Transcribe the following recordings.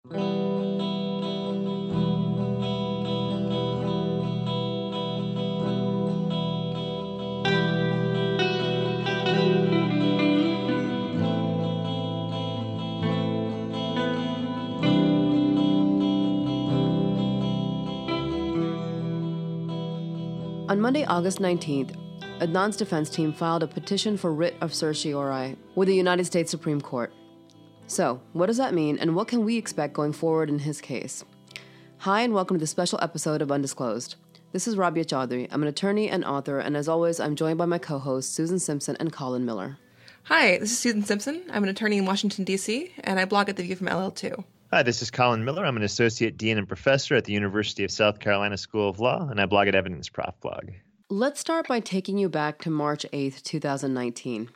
On Monday, August 19th, Adnan's defense team filed a petition for writ of certiorari with the United States Supreme Court. So, what does that mean, and what can we expect going forward in his case? Hi, and welcome to this special episode of Undisclosed. This is Rabia Chaudhry. I'm an attorney and author, and as always, I'm joined by my co-hosts Susan Simpson and Colin Miller. Hi, this is Susan Simpson. I'm an attorney in Washington, D.C., and I blog at The View from LL2. Hi, this is Colin Miller. I'm an associate dean and professor at the University of South Carolina School of Law, and I blog at Evidence Prof Blog. Let's start by taking you back to March 8th, 2019.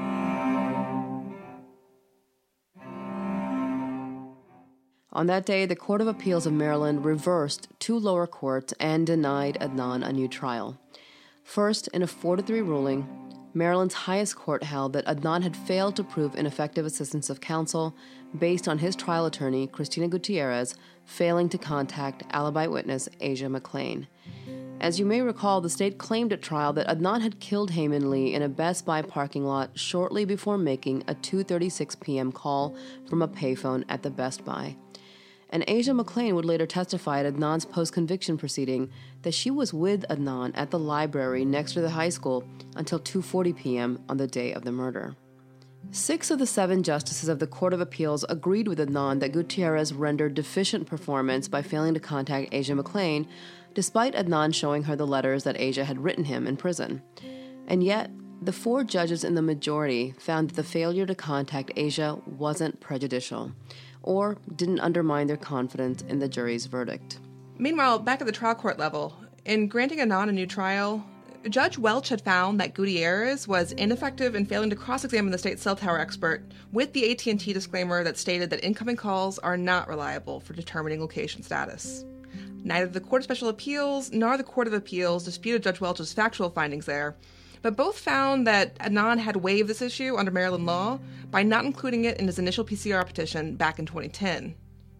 On that day, the Court of Appeals of Maryland reversed two lower courts and denied Adnan a new trial. First, in a 4-3 ruling, Maryland's highest court held that Adnan had failed to prove ineffective assistance of counsel based on his trial attorney, Cristina Gutierrez, failing to contact alibi witness Asia McClain. As you may recall, the state claimed at trial that Adnan had killed Hae-Min Lee in a Best Buy parking lot shortly before making a 2:36 p.m. call from a payphone at the Best Buy. And Asia McClain would later testify at Adnan's post-conviction proceeding that she was with Adnan at the library next to the high school until 2:40 p.m. on the day of the murder. 6 of the 7 justices of the Court of Appeals agreed with Adnan that Gutierrez rendered deficient performance by failing to contact Asia McClain, despite Adnan showing her the letters that Asia had written him in prison. And yet, the 4 judges in the majority found that the failure to contact Asia wasn't prejudicial, or didn't undermine their confidence in the jury's verdict. Meanwhile, back at the trial court level, in granting Adnan a new trial, Judge Welch had found that Gutierrez was ineffective in failing to cross-examine the state's cell tower expert with the AT&T disclaimer that stated that incoming calls are not reliable for determining location status. Neither the Court of Special Appeals nor the Court of Appeals disputed Judge Welch's factual findings there, but both found that Adnan had waived this issue under Maryland law by not including it in his initial PCR petition back in 2010.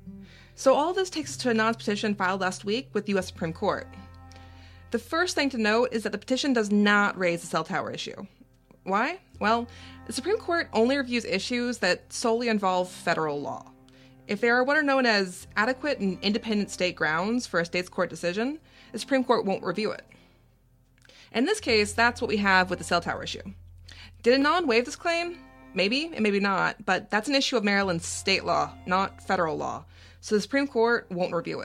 So all this takes us to Adnan's petition filed last week with the U.S. Supreme Court. The first thing to note is that the petition does not raise the cell tower issue. Why? Well, the Supreme Court only reviews issues that solely involve federal law. If there are what are known as adequate and independent state grounds for a state's court decision, the Supreme Court won't review it. In this case, that's what we have with the cell tower issue. Did Adnan waive this claim? Maybe, and maybe not, but that's an issue of Maryland's state law, not federal law, so the Supreme Court won't review it.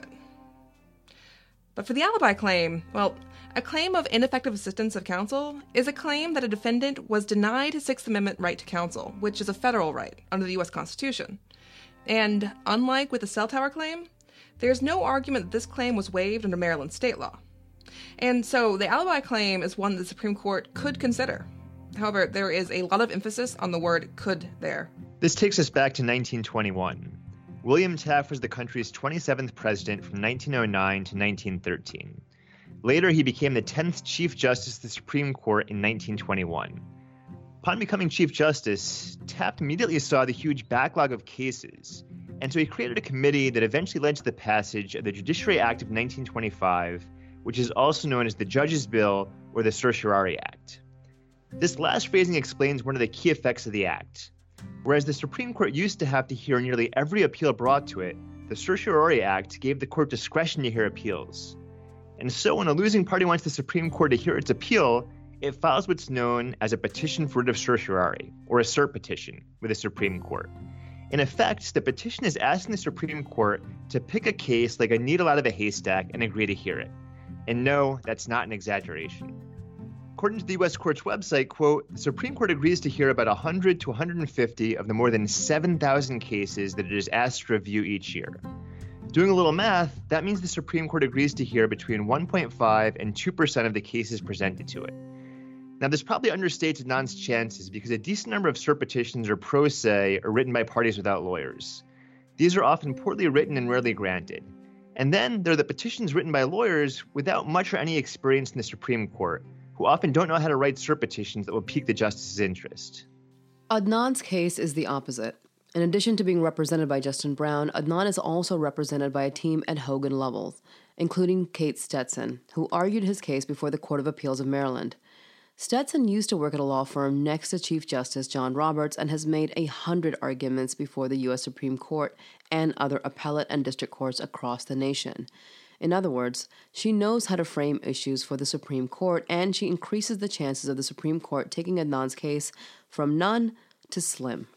But for the alibi claim, well, a claim of ineffective assistance of counsel is a claim that a defendant was denied his Sixth Amendment right to counsel, which is a federal right under the U.S. Constitution. And unlike with the cell tower claim, there's no argument that this claim was waived under Maryland state law. And so the alibi claim is one that the Supreme Court could consider. However, there is a lot of emphasis on the word could there. This takes us back to 1921. William Taft was the country's 27th president from 1909 to 1913. Later, he became the 10th Chief Justice of the Supreme Court in 1921. Upon becoming Chief Justice, Taft immediately saw the huge backlog of cases, and so he created a committee that eventually led to the passage of the Judiciary Act of 1925, which is also known as the Judge's Bill or the Certiorari Act. This last phrasing explains one of the key effects of the act. Whereas the Supreme Court used to have to hear nearly every appeal brought to it, the Certiorari Act gave the court discretion to hear appeals. And so when a losing party wants the Supreme Court to hear its appeal, it files what's known as a petition for writ of certiorari, or a cert petition, with the Supreme Court. In effect, the petition is asking the Supreme Court to pick a case like a needle out of a haystack and agree to hear it. And no, that's not an exaggeration. According to the U.S. Court's website, quote, the Supreme Court agrees to hear about 100 to 150 of the more than 7,000 cases that it is asked to review each year. Doing a little math, that means the Supreme Court agrees to hear between 1.5 and 2% of the cases presented to it. Now, this probably understates Adnan's chances because a decent number of cert petitions are pro se or written by parties without lawyers. These are often poorly written and rarely granted. And then there are the petitions written by lawyers without much or any experience in the Supreme Court, who often don't know how to write cert petitions that will pique the justice's interest. Adnan's case is the opposite. In addition to being represented by Justin Brown, Adnan is also represented by a team at Hogan Lovells, including Kate Stetson, who argued his case before the Court of Appeals of Maryland. Stetson used to work at a law firm next to Chief Justice John Roberts and has made 100 arguments before the U.S. Supreme Court and other appellate and district courts across the nation. In other words, she knows how to frame issues for the Supreme Court, and she increases the chances of the Supreme Court taking Adnan's case from none to slim.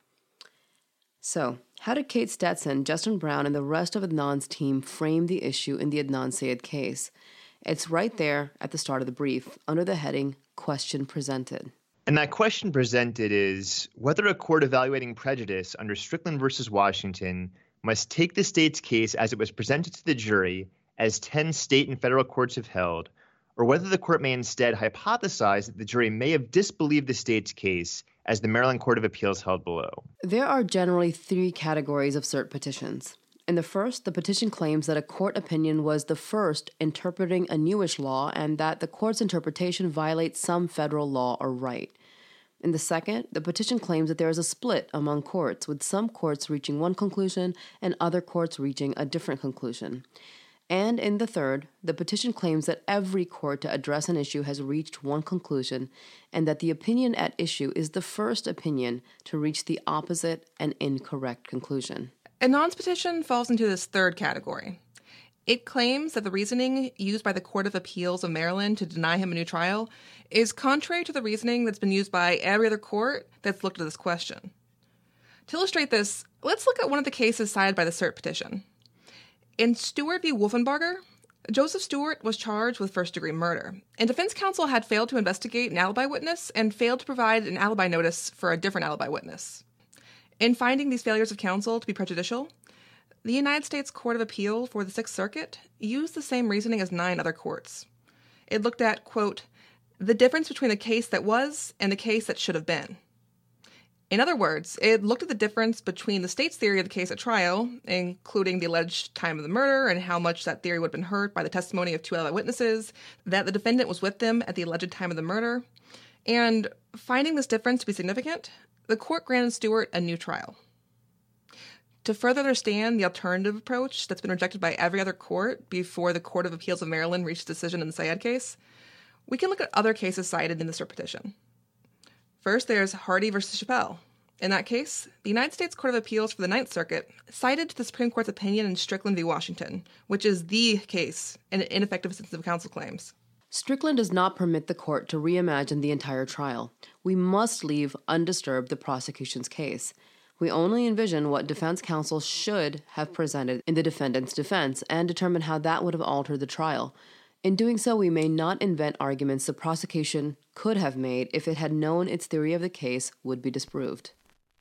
So, how did Kate Stetson, Justin Brown, and the rest of Adnan's team frame the issue in the Adnan Syed case? It's right there at the start of the brief, under the heading, Question Presented. And that question presented is whether a court evaluating prejudice under Strickland v. Washington must take the state's case as it was presented to the jury, as 10 state and federal courts have held, or whether the court may instead hypothesize that the jury may have disbelieved the state's case, as the Maryland Court of Appeals held below. There are generally 3 categories of cert petitions. In the first, the petition claims that a court opinion was the first interpreting a newish law and that the court's interpretation violates some federal law or right. In the second, the petition claims that there is a split among courts, with some courts reaching one conclusion and other courts reaching a different conclusion. And in the third, the petition claims that every court to address an issue has reached one conclusion and that the opinion at issue is the first opinion to reach the opposite and incorrect conclusion. Adnan's petition falls into this third category. It claims that the reasoning used by the Court of Appeals of Maryland to deny him a new trial is contrary to the reasoning that's been used by every other court that's looked at this question. To illustrate this, let's look at one of the cases cited by the cert petition. In Stewart v. Wolfenbarger, Joseph Stewart was charged with first-degree murder, and defense counsel had failed to investigate an alibi witness and failed to provide an alibi notice for a different alibi witness. In finding these failures of counsel to be prejudicial, the United States Court of Appeal for the Sixth Circuit used the same reasoning as 9 other courts. It looked at, quote, the difference between the case that was and the case that should have been. In other words, it looked at the difference between the state's theory of the case at trial, including the alleged time of the murder and how much that theory would have been hurt by the testimony of 2 alibi witnesses, that the defendant was with them at the alleged time of the murder, and finding this difference to be significant, the court granted Stewart a new trial. To further understand the alternative approach that's been rejected by every other court before the Court of Appeals of Maryland reached a decision in the Syed case, we can look at other cases cited in the cert petition. First, there's Hardy v. Chappelle. In that case, the United States Court of Appeals for the Ninth Circuit cited the Supreme Court's opinion in Strickland v. Washington, which is the case in ineffective assistance of counsel claims. Strickland does not permit the court to reimagine the entire trial. We must leave undisturbed the prosecution's case. We only envision what defense counsel should have presented in the defendant's defense and determine how that would have altered the trial. In doing so, we may not invent arguments the prosecution could have made if it had known its theory of the case would be disproved.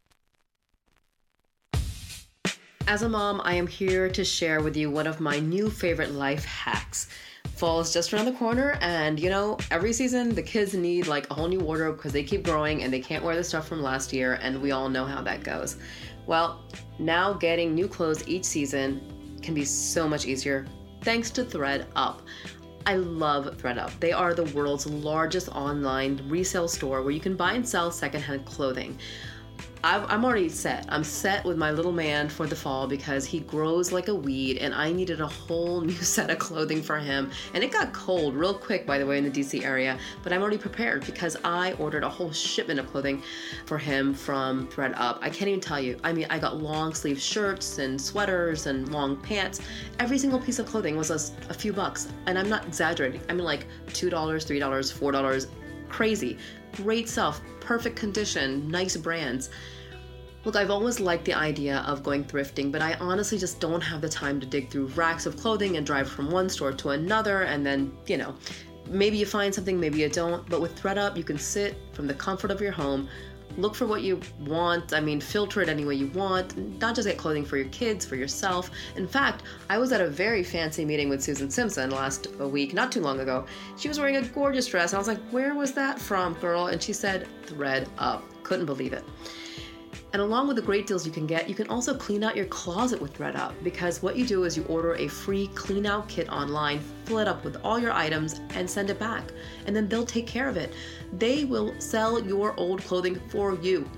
As a mom, I am here to share with you one of my new favorite life hacks. Fall is just around the corner, and every season the kids need like a whole new wardrobe because they keep growing and they can't wear the stuff from last year, and we all know how that goes. Well, now getting new clothes each season can be so much easier thanks to ThredUp. I love ThredUp. They are the world's largest online resale store where you can buy and sell secondhand clothing. I'm already set. I'm set with my little man for the fall because he grows like a weed and I needed a whole new set of clothing for him. And it got cold real quick, by the way, in the DC area, but I'm already prepared because I ordered a whole shipment of clothing for him from ThredUp. I can't even tell you. I mean, I got long sleeve shirts and sweaters and long pants. Every single piece of clothing was a few bucks. And I'm not exaggerating. I mean like $2, $3, $4. Crazy. Great stuff. Perfect condition. Nice brands. Look, I've always liked the idea of going thrifting, but I honestly just don't have the time to dig through racks of clothing and drive from one store to another and then, maybe you find something, maybe you don't. But with ThredUp, you can sit from the comfort of your home, look for what you want. I mean, filter it any way you want, not just get clothing for your kids, for yourself. In fact, I was at a very fancy meeting with Susan Simpson last week, not too long ago. She was wearing a gorgeous dress. And I was like, where was that from, girl? And she said, ThredUp. Couldn't believe it. And along with the great deals you can get, you can also clean out your closet with ThredUp, because what you do is you order a free clean out kit online, fill it up with all your items, and send it back. And then they'll take care of it. They will sell your old clothing for you.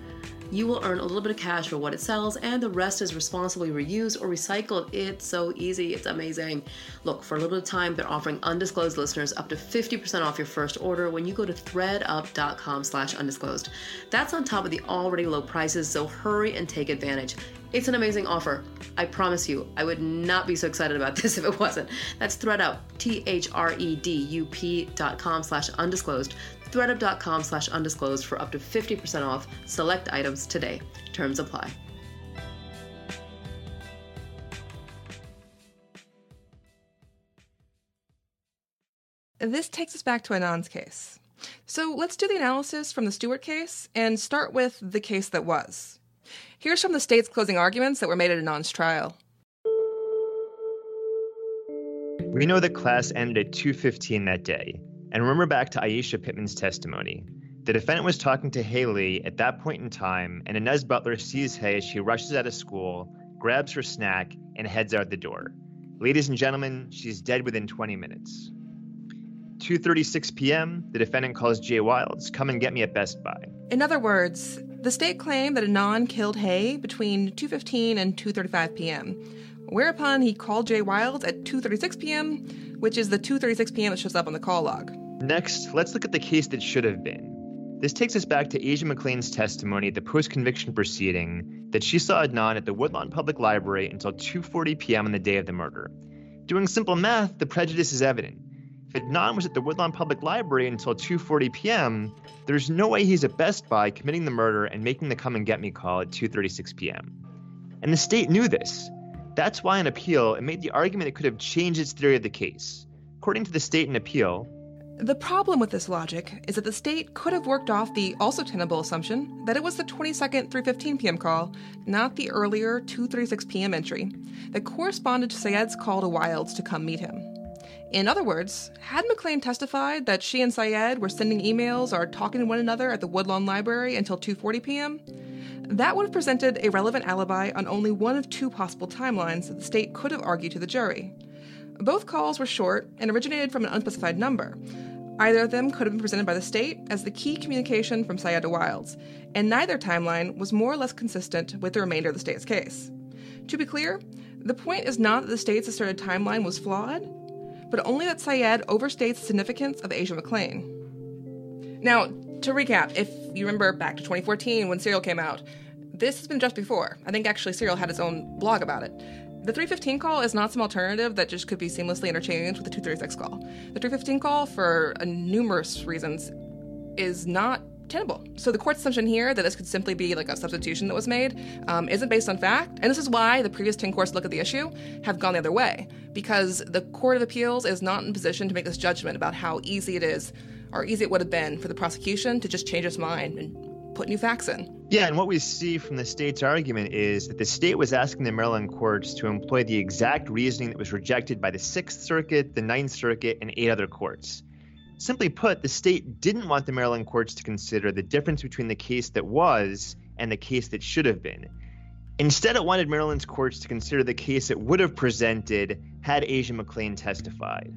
You will earn a little bit of cash for what it sells, and the rest is responsibly reused or recycled. It's so easy. It's amazing. Look, for a little bit of time, they're offering Undisclosed listeners up to 50% off your first order when you go to threadup.com/undisclosed. That's on top of the already low prices, so hurry and take advantage. It's an amazing offer. I promise you, I would not be so excited about this if it wasn't. That's threadup, threadup.com/undisclosed. threadup.com/undisclosed for up to 50% off select items today. Terms apply. This takes us back to Anand's case. So let's do the analysis from the Stewart case and start with the case that was. Here's from the state's closing arguments that were made at Anand's trial. We know that class ended at 2:15 that day, and remember back to Aisha Pittman's testimony. The defendant was talking to Haley at that point in time, and Inez Butler sees Hay as she rushes out of school, grabs her snack, and heads out the door. Ladies and gentlemen, she's dead within 20 minutes. 2:36 p.m., the defendant calls Jay Wilds, come and get me at Best Buy. In other words, the state claimed that Anand killed Hay between 2:15 and 2:35 p.m., whereupon he called Jay Wilds at 2:36 p.m., which is the 2:36 p.m. that shows up on the call log. Next, let's look at the case that should have been. This takes us back to Asia McClain's testimony at the post-conviction proceeding that she saw Adnan at the Woodlawn Public Library until 2:40 p.m. on the day of the murder. Doing simple math, the prejudice is evident. If Adnan was at the Woodlawn Public Library until 2:40 p.m., there's no way he's at Best Buy committing the murder and making the come-and-get-me call at 2:36 p.m. And the state knew this. That's why in appeal, it made the argument it could have changed its theory of the case. According to the state in appeal, the problem with this logic is that the state could have worked off the also tenable assumption that it was the 22nd 3:15 p.m. call, not the earlier 2:36 p.m. entry, that corresponded to Syed's call to Wilds to come meet him. In other words, had McClain testified that she and Syed were sending emails or talking to one another at the Woodlawn Library until 2:40 p.m., that would have presented a relevant alibi on only one of two possible timelines that the state could have argued to the jury. Both calls were short and originated from an unspecified number. Either of them could have been presented by the state as the key communication from Syed to Wilds, and neither timeline was more or less consistent with the remainder of the state's case. To be clear, the point is not that the state's asserted timeline was flawed, but only that Syed overstates the significance of Asia McClain. Now, to recap, if you remember back to 2014 when Serial came out, this has been addressed before. I think actually Serial had its own blog about it. The 3:15 call is not some alternative that just could be seamlessly interchanged with the 2:36 call. The 3:15 call, for numerous reasons, is not tenable. So the court's assumption here that this could simply be like a substitution that was made isn't based on fact. And this is why the previous 10 courts to look at the issue have gone the other way, because the Court of Appeals is not in position to make this judgment about how easy it is or easy it would have been for the prosecution to just change its mind and put new facts in. Yeah, and what we see from the state's argument is that the state was asking the Maryland courts to employ the exact reasoning that was rejected by the 6th Circuit, the 9th Circuit, and 8 other courts. Simply put, the state didn't want the Maryland courts to consider the difference between the case that was and the case that should have been. Instead, it wanted Maryland's courts to consider the case it would have presented had Asia McClain testified.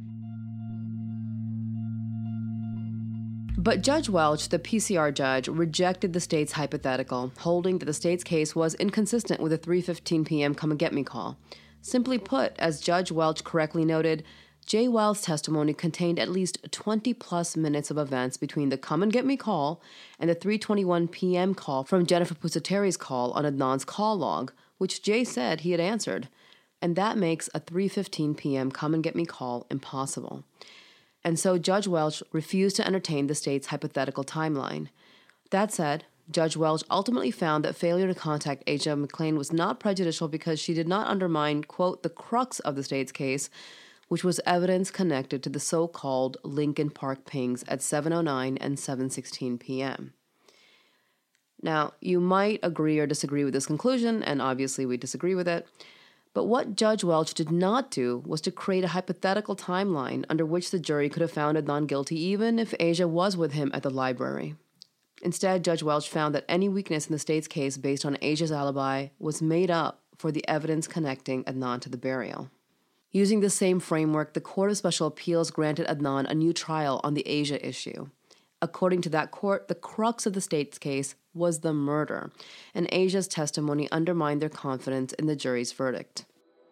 But Judge Welch, the PCR judge, rejected the state's hypothetical, holding that the state's case was inconsistent with a 3:15 p.m. come-and-get-me call. Simply put, as Judge Welch correctly noted, Jay Wilds' testimony contained at least 20-plus minutes of events between the come-and-get-me call and the 3:21 p.m. call from Jennifer Pusateri's call on Adnan's call log, which Jay said he had answered. And that makes a 3:15 p.m. come-and-get-me call impossible. And so Judge Welch refused to entertain the state's hypothetical timeline. That said, Judge Welch ultimately found that failure to contact Asia McClain was not prejudicial because she did not undermine, quote, the crux of the state's case, which was evidence connected to the so-called Lincoln Park pings at 7:09 and 7:16 p.m. Now, you might agree or disagree with this conclusion, and obviously we disagree with it. But what Judge Welch did not do was to create a hypothetical timeline under which the jury could have found Adnan guilty even if Asia was with him at the library. Instead, Judge Welch found that any weakness in the state's case based on Asia's alibi was made up for the evidence connecting Adnan to the burial. Using the same framework, the Court of Special Appeals granted Adnan a new trial on the Asia issue. According to that court, the crux of the state's case was the murder, and Asia's testimony undermined their confidence in the jury's verdict.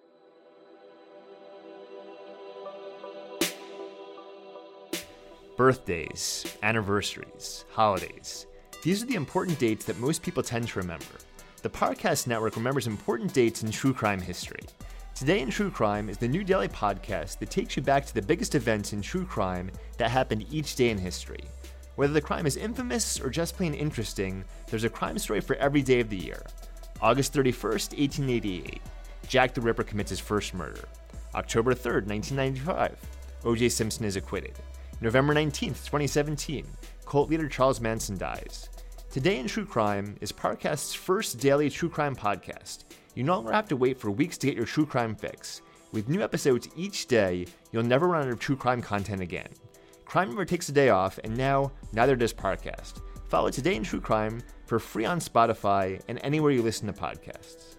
Birthdays, anniversaries, holidays. These are the important dates that most people tend to remember. The Parcast Network remembers important dates in true crime history. Today in True Crime is the new daily podcast that takes you back to the biggest events in true crime that happened each day in history. Whether the crime is infamous or just plain interesting, there's a crime story for every day of the year. August 31st, 1888. Jack the Ripper commits his first murder. October 3rd, 1995. O.J. Simpson is acquitted. November 19th, 2017. Cult leader Charles Manson dies. Today in True Crime is Parcast's first daily true crime podcast. You no longer have to wait for weeks to get your true crime fix. With new episodes each day, you'll never run out of true crime content again. Crime never takes a day off, and now, neither does Parcast. Follow Today in True Crime for free on Spotify and anywhere you listen to podcasts.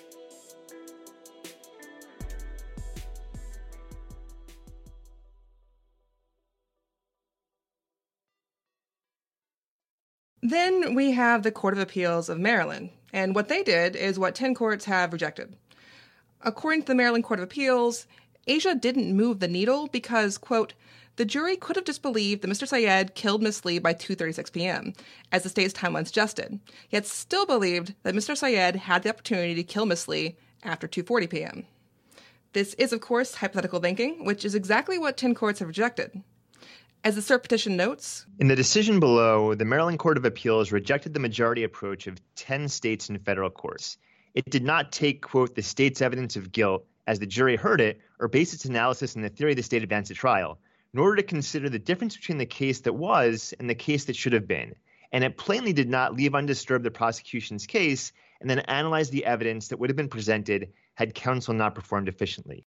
Then we have the Court of Appeals of Maryland, and what they did is what 10 courts have rejected. According to the Maryland Court of Appeals, Asia didn't move the needle because, quote, the jury could have disbelieved that Mr. Syed killed Miss Lee by 2:36 p.m., as the state's timeline suggested, yet still believed that Mr. Syed had the opportunity to kill Miss Lee after 2:40 p.m. This is, of course, hypothetical thinking, which is exactly what 10 courts have rejected. As the cert petition notes, in the decision below, the Maryland Court of Appeals rejected the majority approach of 10 states and federal courts. It did not take, quote, the state's evidence of guilt as the jury heard it or base its analysis on the theory the state advanced at trial, nor to consider the difference between the case that was and the case that should have been. And it plainly did not leave undisturbed the prosecution's case and then analyze the evidence that would have been presented had counsel not performed efficiently.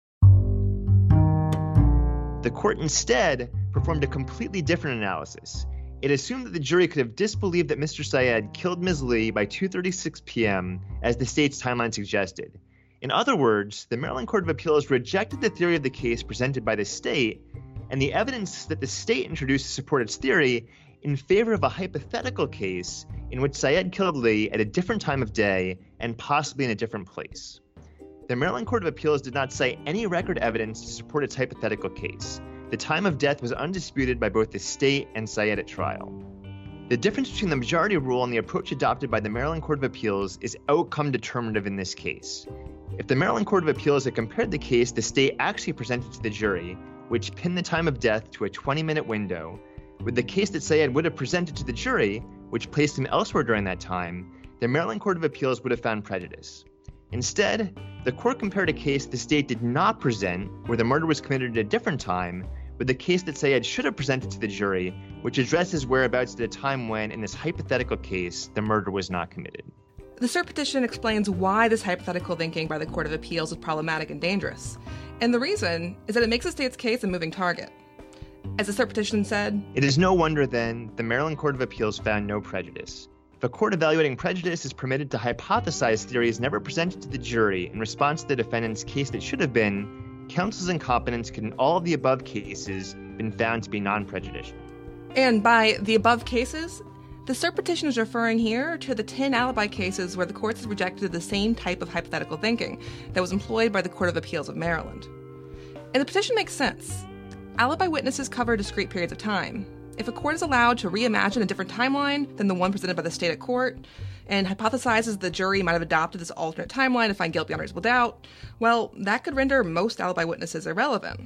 The court instead performed a completely different analysis. It assumed that the jury could have disbelieved that Mr. Syed killed Ms. Lee by 2:36 p.m., as the state's timeline suggested. In other words, the Maryland Court of Appeals rejected the theory of the case presented by the state and the evidence that the state introduced to support its theory in favor of a hypothetical case in which Syed killed Lee at a different time of day and possibly in a different place. The Maryland Court of Appeals did not cite any record evidence to support its hypothetical case. The time of death was undisputed by both the state and Syed at trial. The difference between the majority rule and the approach adopted by the Maryland Court of Appeals is outcome determinative in this case. If the Maryland Court of Appeals had compared the case the state actually presented to the jury, which pinned the time of death to a 20-minute window, with the case that Syed would have presented to the jury, which placed him elsewhere during that time, the Maryland Court of Appeals would have found prejudice. Instead, the court compared a case the state did not present, where the murder was committed at a different time, with the case that Syed should have presented to the jury, which addressed his whereabouts at a time when, in this hypothetical case, the murder was not committed. The cert petition explains why this hypothetical thinking by the Court of Appeals is problematic and dangerous. And the reason is that it makes the state's case a moving target. As the cert petition said, it is no wonder, then, the Maryland Court of Appeals found no prejudice. If a court evaluating prejudice is permitted to hypothesize theories never presented to the jury in response to the defendant's case that should have been, counsel's incompetence could in all of the above cases been found to be non-prejudicial. And by the above cases, the cert petition is referring here to the 10 alibi cases where the courts have rejected the same type of hypothetical thinking that was employed by the Court of Appeals of Maryland. And the petition makes sense. Alibi witnesses cover discrete periods of time. If a court is allowed to reimagine a different timeline than the one presented by the state at court, and hypothesizes the jury might have adopted this alternate timeline to find guilt beyond reasonable doubt, well, that could render most alibi witnesses irrelevant.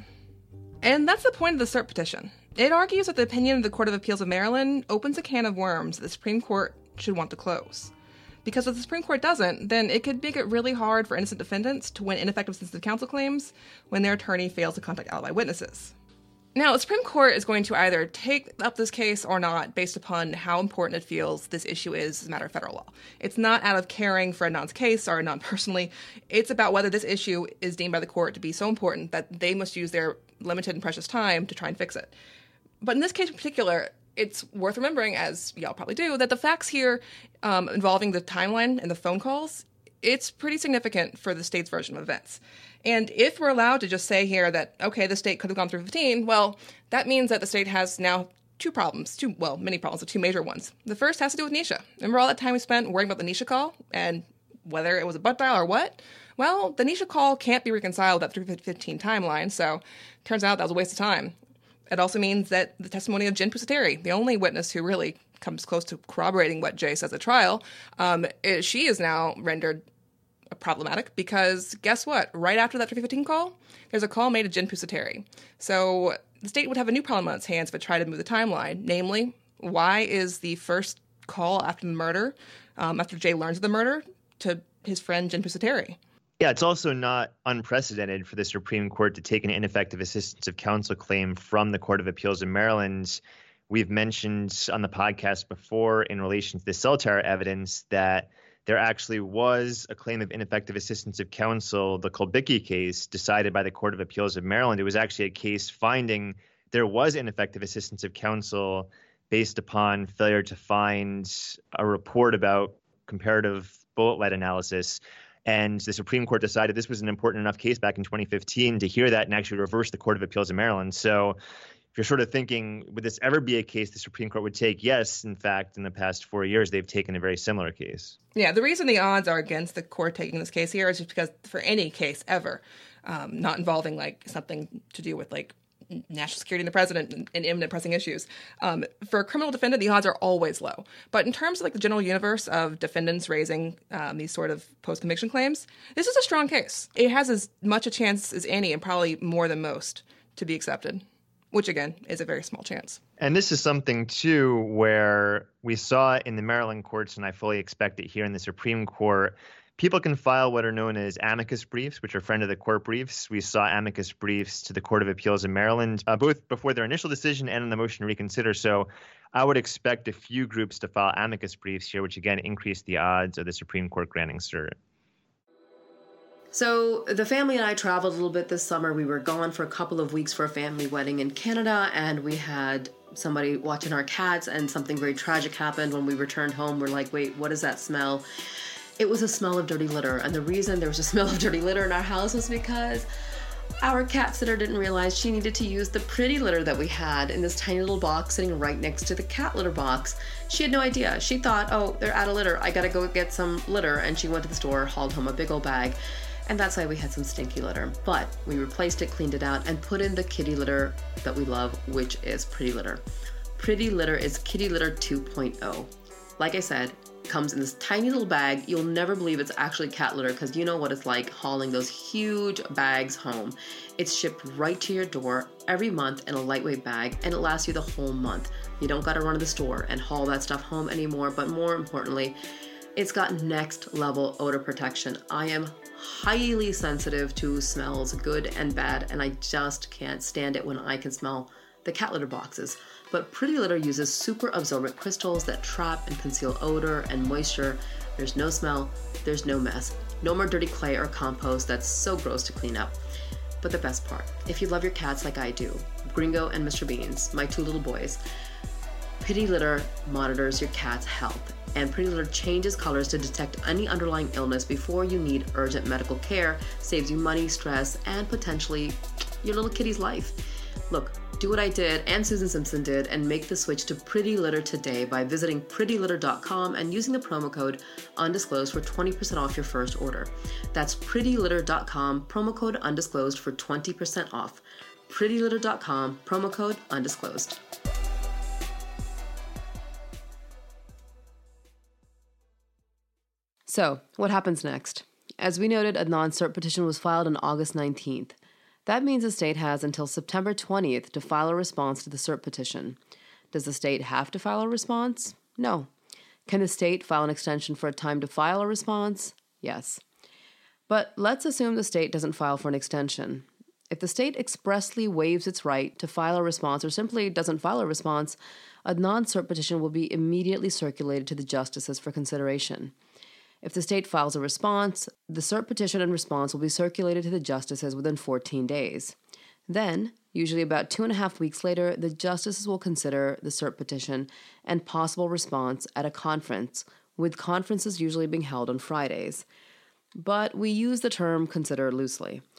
And that's the point of the cert petition. It argues that the opinion of the Court of Appeals of Maryland opens a can of worms that the Supreme Court should want to close. Because if the Supreme Court doesn't, then it could make it really hard for innocent defendants to win ineffective assistance of counsel claims when their attorney fails to contact alibi witnesses. Now, the Supreme Court is going to either take up this case or not based upon how important it feels this issue is as a matter of federal law. It's not out of caring for Adnan's case or Adnan personally. It's about whether this issue is deemed by the court to be so important that they must use their limited and precious time to try and fix it. But in this case in particular, it's worth remembering, as y'all probably do, that the facts here involving the timeline and the phone calls, it's pretty significant for the state's version of events. And if we're allowed to just say here that, okay, the state could have gone through 15, well, that means that the state has now many problems, two major ones. The first has to do with Nisha. Remember all that time we spent worrying about the Nisha call and whether it was a butt dial or what? Well, the Nisha call can't be reconciled with that 315 timeline, so turns out that was a waste of time. It also means that the testimony of Jen Pusateri, the only witness who really comes close to corroborating what Jay says at trial, she is now rendered problematic because guess what? Right after that 315 call, there's a call made to Jen Pusateri. So the state would have a new problem on its hands if it tried to move the timeline. Namely, why is the first call after the murder, after Jay learns of the murder, to his friend Jen Pusateri? Yeah, it's also not unprecedented for the Supreme Court to take an ineffective assistance of counsel claim from the Court of Appeals in Maryland. We've mentioned on the podcast before in relation to the cell tower evidence that there actually was a claim of ineffective assistance of counsel, the Kulbicki case decided by the Court of Appeals of Maryland. It was actually a case finding there was ineffective assistance of counsel based upon failure to find a report about comparative bullet lead analysis. And the Supreme Court decided this was an important enough case back in 2015 to hear that and actually reverse the Court of Appeals of Maryland. So if you're sort of thinking, would this ever be a case the Supreme Court would take? Yes, in fact, in the past 4 years, they've taken a very similar case. Yeah, the reason the odds are against the court taking this case here is just because for any case ever, not involving like something to do with like national security and the president and imminent pressing issues, for a criminal defendant, the odds are always low. But in terms of like the general universe of defendants raising these sort of post-conviction claims, this is a strong case. It has as much a chance as any, and probably more than most, to be accepted, which again is a very small chance. And this is something, too, where we saw in the Maryland courts, and I fully expect it here in the Supreme Court, people can file what are known as amicus briefs, which are friend of the court briefs. We saw amicus briefs to the Court of Appeals in Maryland, both before their initial decision and in the motion to reconsider. So I would expect a few groups to file amicus briefs here, which again increase the odds of the Supreme Court granting cert. So the family and I traveled a little bit this summer. We were gone for a couple of weeks for a family wedding in Canada, and we had somebody watching our cats, and something very tragic happened. When we returned home, we're like, wait, what is that smell? It was a smell of dirty litter. And the reason there was a smell of dirty litter in our house was because our cat sitter didn't realize she needed to use the pretty litter that we had in this tiny little box sitting right next to the cat litter box. She had no idea. She thought, oh, they're out of litter. I gotta go get some litter. And she went to the store, hauled home a big old bag. And that's why we had some stinky litter. But we replaced it, cleaned it out, and put in the kitty litter that we love, which is Pretty Litter. Pretty Litter is Kitty Litter 2.0. Like I said, comes in this tiny little bag. You'll never believe it's actually cat litter because you know what it's like hauling those huge bags home. It's shipped right to your door every month in a lightweight bag, and it lasts you the whole month. You don't got to run to the store and haul that stuff home anymore, but more importantly, it's got next level odor protection. I am highly sensitive to smells, good and bad, and I just can't stand it when I can smell the cat litter boxes. But Pretty Litter uses super absorbent crystals that trap and conceal odor and moisture. There's no smell, there's no mess. No more dirty clay or compost that's so gross to clean up. But the best part, if you love your cats like I do, Gringo and Mr. Beans, my two little boys, Pretty Litter monitors your cat's health, and Pretty Litter changes colors to detect any underlying illness before you need urgent medical care, saves you money, stress, and potentially your little kitty's life. Look, do what I did and Susan Simpson did and make the switch to Pretty Litter today by visiting prettylitter.com and using the promo code undisclosed for 20% off your first order. That's prettylitter.com, promo code undisclosed for 20% off. prettylitter.com, promo code undisclosed. So, what happens next? As we noted, a non-cert petition was filed on August 19th. That means the state has until September 20th to file a response to the cert petition. Does the state have to file a response? No. Can the state file an extension for a time to file a response? Yes. But let's assume the state doesn't file for an extension. If the state expressly waives its right to file a response or simply doesn't file a response, a non-cert petition will be immediately circulated to the justices for consideration. If the state files a response, the cert petition and response will be circulated to the justices within 14 days. Then, usually about 2.5 weeks later, the justices will consider the cert petition and possible response at a conference, with conferences usually being held on Fridays. But we use the term consider loosely.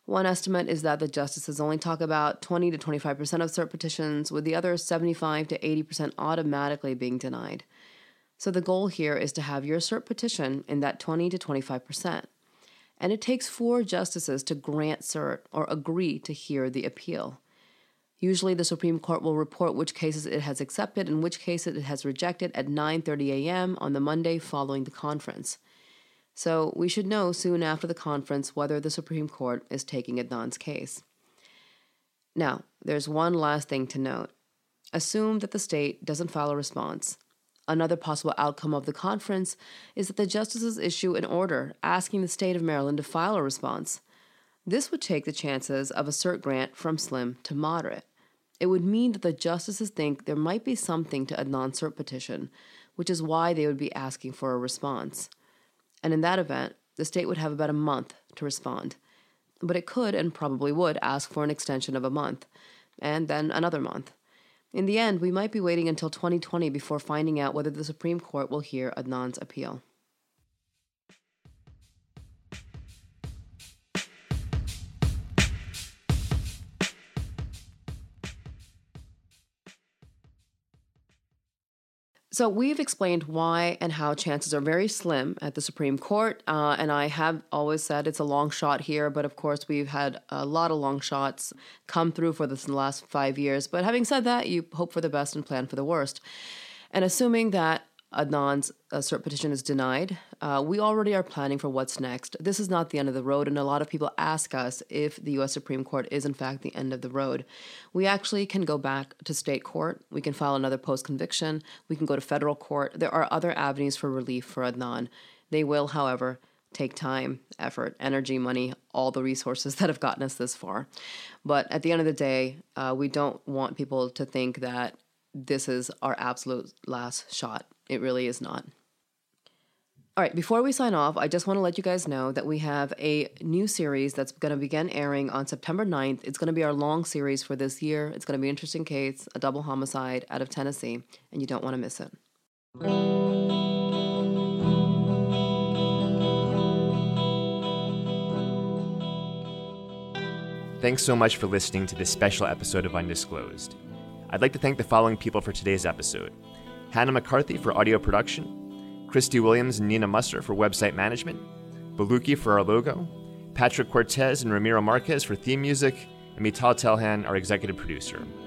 One estimate is that the justices only talk about 20 to 25% of cert petitions, with the other 75 to 80% automatically being denied. So the goal here is to have your cert petition in that 20 to 25%. And it takes 4 justices to grant cert or agree to hear the appeal. Usually the Supreme Court will report which cases it has accepted and which cases it has rejected at 9:30 a.m. on the Monday following the conference. So we should know soon after the conference whether the Supreme Court is taking Adnan's case. Now, there's one last thing to note. Assume that the state doesn't file a response. Another possible outcome of the conference is that the justices issue an order asking the state of Maryland to file a response. This would take the chances of a cert grant from slim to moderate. It would mean that the justices think there might be something to Adnan's cert petition, which is why they would be asking for a response. And in that event, the state would have about a month to respond. But it could and probably would ask for an extension of a month, and then another month. In the end, we might be waiting until 2020 before finding out whether the Supreme Court will hear Adnan's appeal. So we've explained why and how chances are very slim at the Supreme Court, and I have always said it's a long shot here, but of course we've had a lot of long shots come through for this in the last 5 years. But having said that, you hope for the best and plan for the worst. And assuming that Adnan's cert petition is denied, we already are planning for what's next. This is not the end of the road, and a lot of people ask us if the U.S. Supreme Court is in fact the end of the road. We actually can go back to state court. We can file another post-conviction. We can go to federal court. There are other avenues for relief for Adnan. They will, however, take time, effort, energy, money, all the resources that have gotten us this far. But at the end of the day, we don't want people to think that this is our absolute last shot. It really is not. All right, before we sign off, I just want to let you guys know that we have a new series that's going to begin airing on September 9th. It's going to be our long series for this year. It's going to be an interesting case, a double homicide out of Tennessee, and you don't want to miss it. Thanks so much for listening to this special episode of Undisclosed. I'd like to thank the following people for today's episode: Hannah McCarthy for audio production, Christy Williams and Nina Musser for website management, Baluki for our logo, Patrick Cortez and Ramiro Marquez for theme music, and Mital Telhan, our executive producer.